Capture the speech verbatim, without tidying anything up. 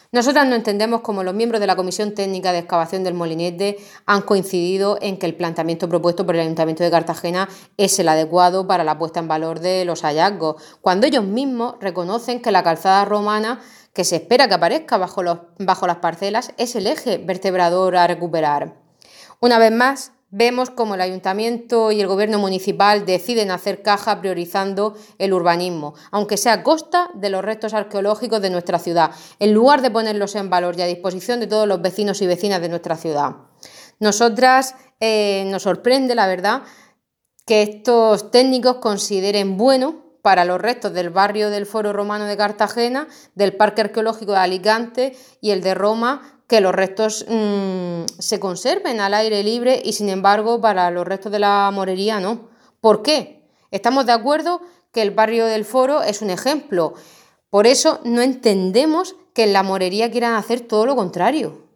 Nosotras no entendemos cómo los miembros de la Comisión Técnica de Excavación del Molinete han coincidido en que el planteamiento propuesto por el Ayuntamiento de Cartagena es el adecuado para la puesta en valor de los hallazgos, cuando ellos mismos reconocen que la calzada romana que se espera que aparezca bajo, los, bajo las parcelas es el eje vertebrador a recuperar. Una vez más, vemos cómo el Ayuntamiento y el Gobierno municipal deciden hacer caja priorizando el urbanismo, aunque sea a costa de los restos arqueológicos de nuestra ciudad, en lugar de ponerlos en valor y a disposición de todos los vecinos y vecinas de nuestra ciudad. Nosotras eh, nos sorprende, la verdad, que estos técnicos consideren bueno para los restos del barrio del Foro Romano de Cartagena, del Parque Arqueológico de Alicante y el de Roma, que los restos mmm, se conserven al aire libre y, sin embargo, para los restos de la morería no. ¿Por qué? Estamos de acuerdo que el barrio del Foro es un ejemplo. Por eso no entendemos que en la morería quieran hacer todo lo contrario.